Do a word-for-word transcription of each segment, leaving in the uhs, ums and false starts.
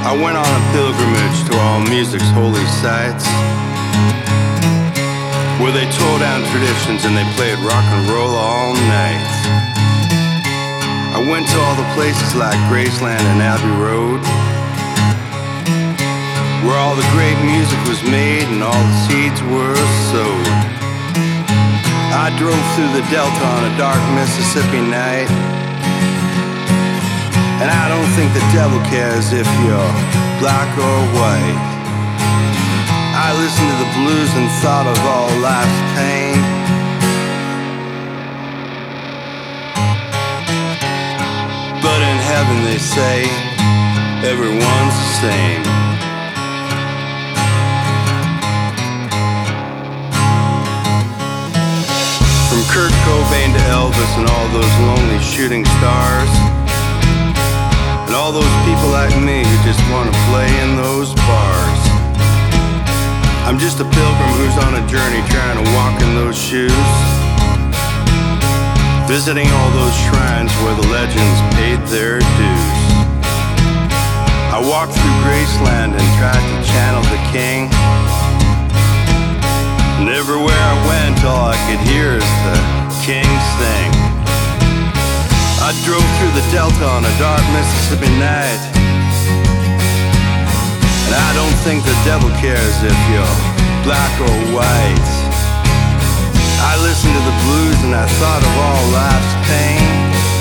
I went on a pilgrimage to all music's holy sites, where they tore down traditions and they played rock and roll all night. I went to all the places like Graceland and Abbey Road, where all the great music was made and all the seeds were sowed. I drove through the Delta on a dark Mississippi night, and I don't think the devil cares if you're black or white. I listened to the blues and thought of all life's pain. But in heaven they say everyone's the same. From Kurt Cobain to Elvis and all those lonely shooting stars, and all those people like me who just want to play in those bars. I'm just a pilgrim who's on a journey trying to walk in those shoes, visiting all those shrines where the legends paid their dues. I walked through Graceland and tried to channel the king, and everywhere I went all I could hear is the king sing. I drove through the Delta on a dark Mississippi night, and I don't think the devil cares if you're black or white. I listened to the blues and I thought of all life's pain.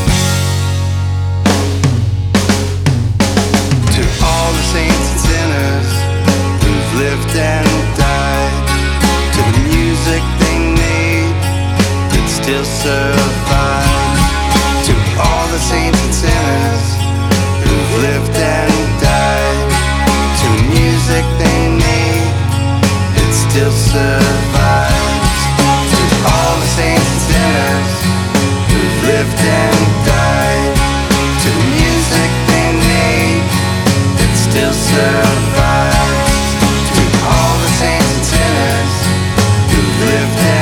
To all the saints and sinners who've lived and died, to the music they made that still survives. To all the saints and sinners who've lived and died, to music they made that still survives. To all the saints and sinners who've lived and died, to music they made that still survives. To all the saints and sinners who've lived and